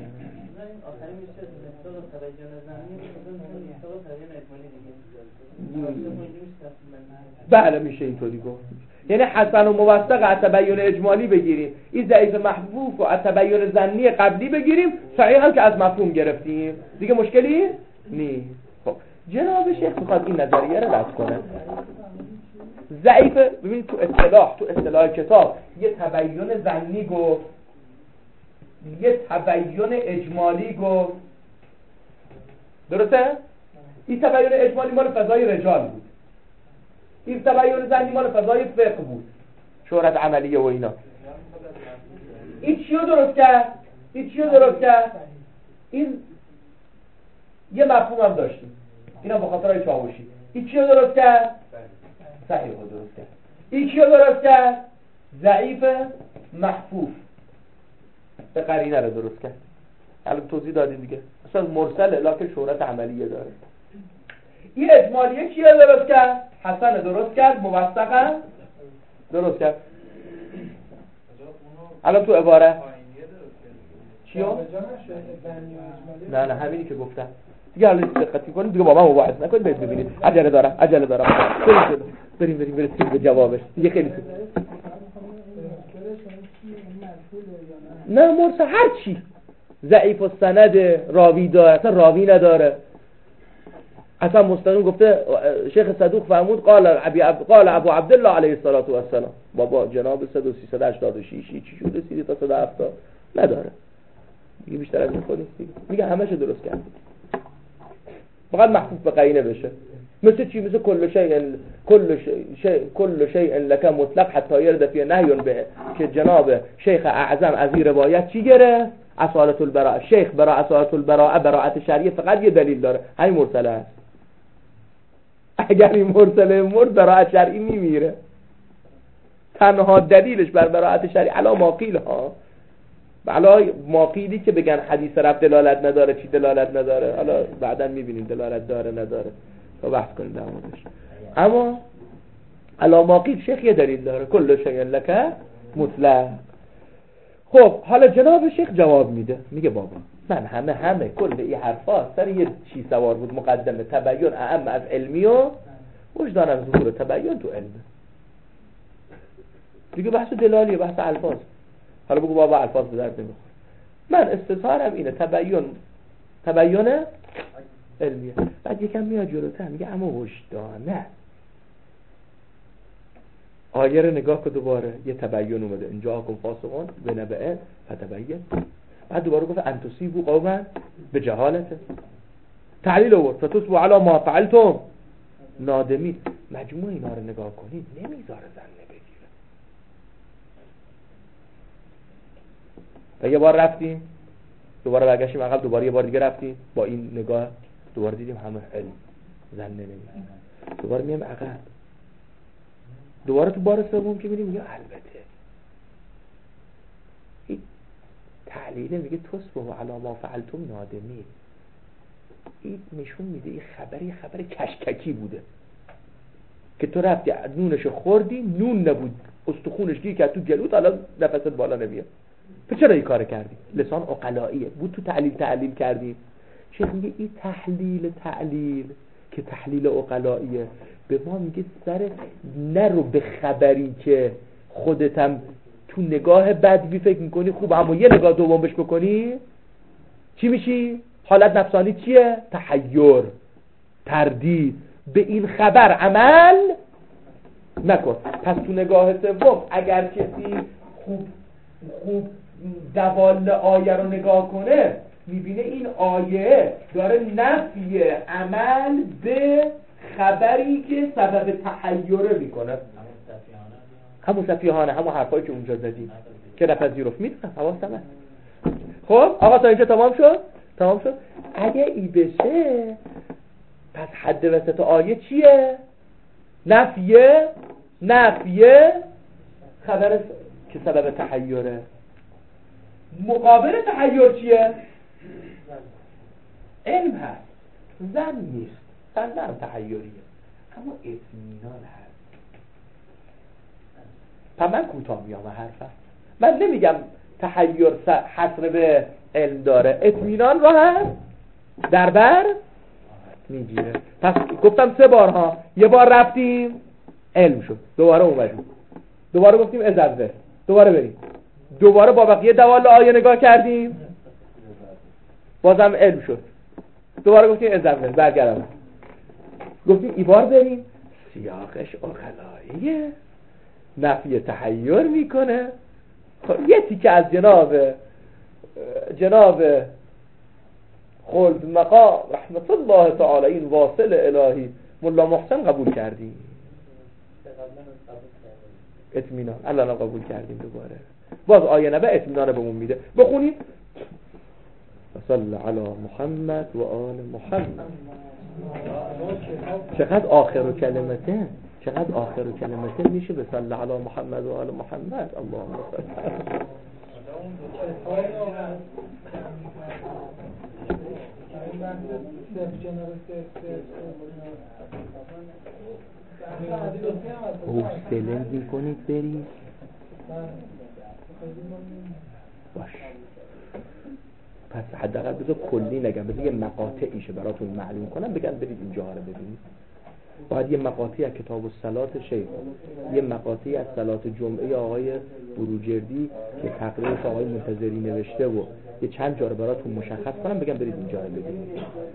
بله میشه اینطوری گفت. یعنی حسن و موثق از تبیین اجمالی بگیریم، این ضعیف محفوف و از تبیین ظنی قبلی بگیریم، صحیح هم که از مفهوم گرفتیم دیگه مشکلی نیست. خب جناب شیخ میخواد این نظریه رو رد کنه. ضعیف، ببین تو اصطلاح تو اصطلاح کتاب یه تبیین ظنی گفت، یه تبیین اجمالی گفت، درسته؟ این تبیین اجمالی مال فضای رجال بود، این تبیین ظنی مال فضای فقه بود، شهرت عملیه و اینا. این چیو درست کرد؟ این چیو درست کرد؟ این یه مفهوم هم داشتیم، اینا به خاطر چاوشی. این چیو درست کرد؟ صحیح رو درست کرد. این چیو درست کرد؟ ضعیف محفوف به قرینه رو درست کرد. الان توضیح دادیم دیگه. اصلا مرسله لکن شهرت عملیه داره. این اجمالیه کیه درست کرد؟ حسن درست کرد، موثقا درست کرد. الان تو عباره چیو؟ نه نه همینی که گفتم دیگه. حالا دقت کنید دیگه با من مباحث نکنید، برید ببینید. عجله دارم عجله دارم بریم بریم بریم بریم به جوابش دیگه. خیلی خوب. نه مرسل هر چی ضعیف السند، راوی داره اصلا راوی نداره، اصلا مستقیم گفته. شیخ صدوق فرمود قال ابی قال ابو عبدالله علیه الصلاه و السلام. بابا جناب صد و سیصد و هشتاد و شش چی شده رسیدی تا صد و هفتاد؟ نداره دیگه، بیشتر از این خود نیست. میگه همه‌شو درست کرد، فقط محفوظ به قرینه بشه. مثل چی؟ مثل کل شیء کل شیء کل شیء لک مطلق حتی یرد فی نهی به، که جناب شیخ اعظم از این روایت چی گرفت؟ اصالت البراءه. شیخ برای اصالت البراءه، براءت شرعی، فقط یه دلیل داره، همین مرسله است. اگر این مرسله مرد براءت شرعی میمیره. تنها دلیلش بر براءت شرعی علا ماقیل ها، علا ماقیلی که بگن حدیث رفت دلالت نداره، چی دلالت نداره، حالا بعدا میبینیم دلالت داره نداره تا بحث کنیم در موردش. اما علا ماقیل شیخ یه دلیل داره، کل شیء لک مطلق. خب حالا جناب شیخ جواب میده، میگه بابا من همه همه کل این حرفا سر یه چی سوار بود، مقدمه تبیین اعم از علمی و وجدانم ظهور تبیین تو علم دیگه. بحث دلالیه، بحث الفاظ. حالا بگو بابا الفاظ به درد نمیخوره. من استظهارم اینه تبیین تبیین علمیه. بعد یکم میاد جلوتر میگه اما وجدانه. آیه رو نگاه کن دوباره، یه تبیین اومده اینجا، آکم فاسقون به نبعه فتبین. بعد دوباره گفت انتصیبو قوما به جهالته. تعلیل آورد فتصبحوا علی ما فعلتم نادمین. مجموع اینا رو نگاه کنید نمیذاره زنه بگیره. و یه بار رفتیم دوباره برگشتیم عقب، دوباره یه بار دیگه رفتیم با این نگاه، دوباره دیدیم همه علم زنه نمیگیره. دوباره میام عقب، دوباره تو بار سوم که میریم میگه البته این تحلیله، میگه تصبحوا علی ما فعلتم نادمین. این نشون میده این خبری خبر کشککی بوده که تو رفتی نونشو خوردی، نون نبود، استخونش گیر کرد تو جلوت، الان نفست بالا نمیاد. تو چرا این کار کردی؟ لسان عقلاییه بود، تو تحلیل تحلیل کردی. شیخ میگه این تحلیل تحلیل که تحلیل عقلاییه به ما میگه سر نرو به خبری که خودتم تو نگاه بدوی فکر میکنی خوب، اما یه نگاه دوم بهش بکنی چی میشی؟ حالت نفسانی چیه؟ تحیر، تردید. به این خبر عمل نکن. پس تو نگاه سوم اگر کسی خوب خوب دوال آیه رو نگاه کنه میبینه این آیه داره نفی عمل به خبری که سبب تحیره میکنه. همون سفیهانه، همون حرفایی که اونجا زدیم که نپذیرفت میدونم، حواسم هست. خب آقا تا اینجا تمام شد؟ تمام شد. اگه ای بشه پس حد وسط آیه چیه؟ نفیه نفیه خبر که سبب تحیره. مقابل تحیر چیه؟ علم هست، زن نیست. زن هم تحیریه اما اطمینان هست. پس من کوتاه میام حرفم، من نمیگم تحیر حصر به علم داره، اطمینان رو هست در بر میگیره. پس گفتم سه بار ها، یه بار رفتیم علم شد، دوباره اومدیم، دوباره گفتیم ازازه، دوباره بریم، دوباره با بقیه دوال آیه نگاه کردیم بازم علم شد، دوباره گفتیم ازازه، برگردم گفتیم ای بار بریم. سیاقش عقلاییه، نفی تحیر میکنه. خب یه تیکه از جناب جناب خلد مقام رحمت الله تعالی این واصل الهی ملا محسن قبول کردیم، اطمینان الان قبول کردیم، دوباره باز آیه نبه اطمینان بهمون میده. بخونیم صلی علی محمد و آل محمد. چقدر آخر و کلمته چقدر آخر کلمته میشه به صلی علی محمد و آل محمد. اللهم صل حوصله میکنید برید باش. پس حداقل بذار کلی نگم، بذار یه مقاطعیشه براتون معلوم کنم بگم برید اینجا رو ببینید. باید یه مقاطعی از کتاب الصلات شیخ، یه مقاطعی از صلات جمعه آقای بروجردی که تقریرش آقای منتظری نوشته و یه چند جا رو براتون مشخص کنم بگم برید اینجا رو ببینید.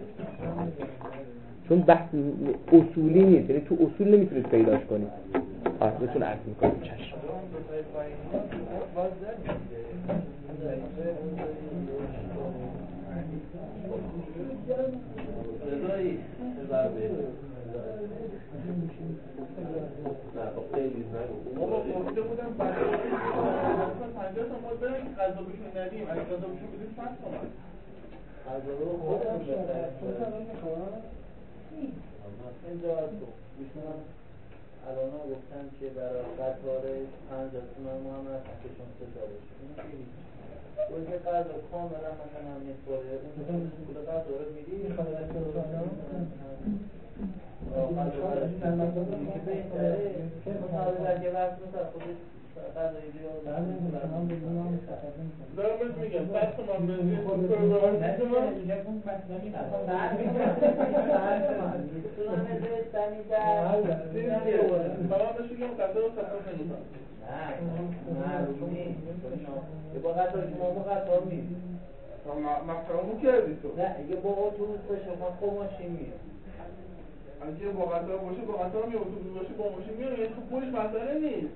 چون بحث اصولی نیست، یعنی تو اصول نمیتونید پیداش کنید. آره بهتون عرض میکنم. چشم. بابا گفته بودم بعد پنجاه تومن بریم غذا بهشون ندیم، اگه غذا بهشون بدیم صد تومن غذا رو خودم بخورم. اینجا دوستان الان گفتن که برای قطار پنجاه تومن ما هم رفتن که شما سه دارش اون که قطار کاملا مثلا میخوره اون پول قطار رو میدی میخواد دارم بهت میگم صد تومن بنزین مفهوم کردی تو؟ نه اگه با اتوبوس باشه ما با ماشین میریم. اگه با قطار باشه با قطار میام، اتوبوس باشه با ماشین میام، یعنی تو پولش مسئله نیست.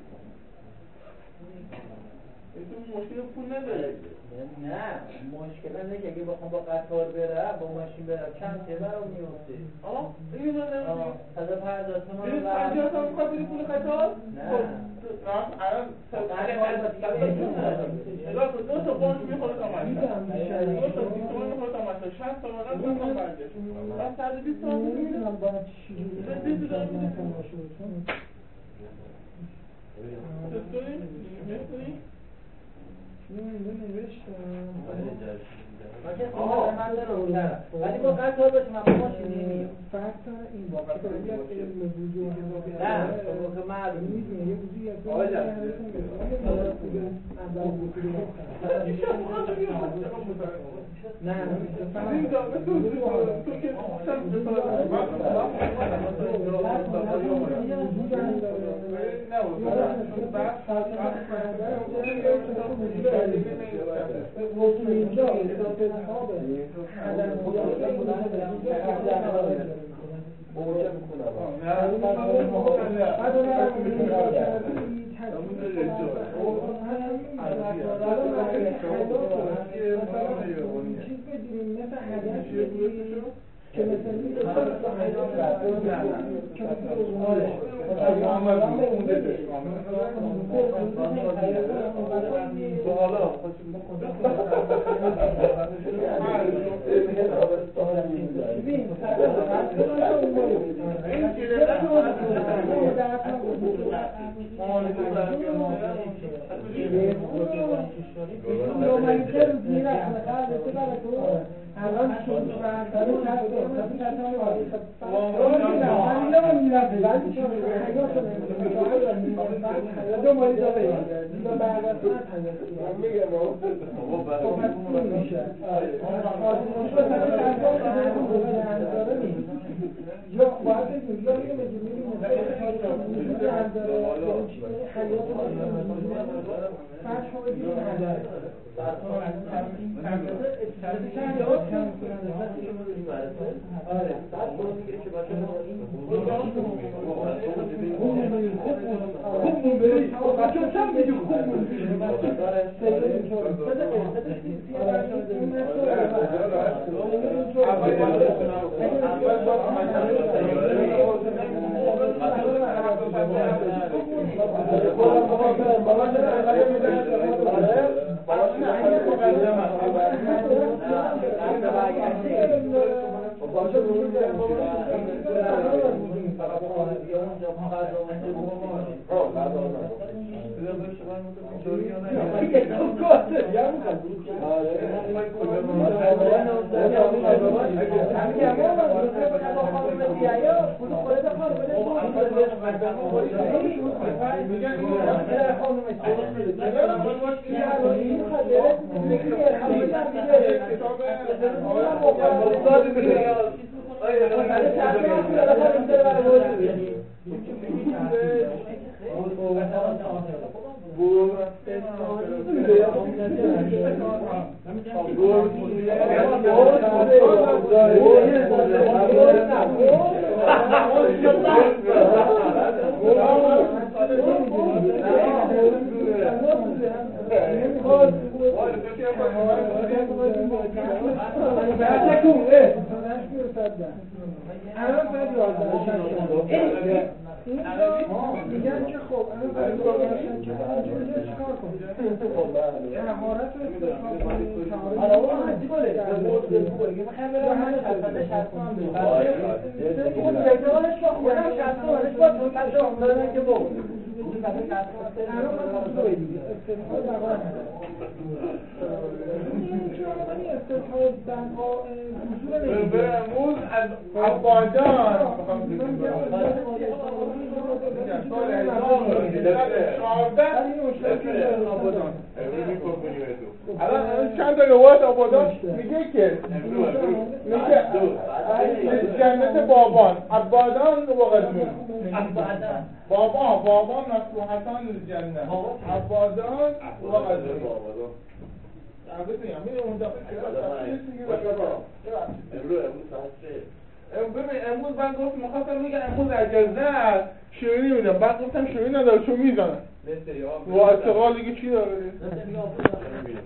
یعنی تو مشکل پول نداره. نه مشکل اینه که اگه بخوام با قطار برم با ماشین برم چند چه برام میفته. آه اینو من نمیدونم. صد و پنجاه تومن ببین پنجاه تومن میخواد بری پول قطار؟ نه الان نگاه کن دو تا بانک میخوره تا مشتا دو تا بیست تومن میخوره تا مشتا شصت تومن از من تا برگشت بس صد و بیست تومن میدونم باید چی چطوری؟ میخوری؟ آه ولی با قطار باشه من با ماشین نمیام. فرق این با قطار علم وجود نه تو معلوم میدونی یه وجودی از آقا جان نه این دامه تو تو که سمت که مثلا الان شد میگن که خب الان برای داشتن که اینجوری چیکار کنیم؟ مهارت رو استفاده کنیم. حالا اون عجیب گله. میخوام برم همین خطرش هستم. اون تکرارش با خودم شخصا ولی با تو تجربه دادن که بود. برموز از عبادان الان چند تا روایت عبادان میگه که میگه جنت بابان عبادان و قدمون بابا بابا مفتوحتان جنت عبادان و قدمون البته یعنی اون دفعه امروز من گفت مخاطب میگه امروز اجازه است شیرینی میدم بعد گفتم شیرینی نداره چون میزنم و اعتقال دیگه چی داره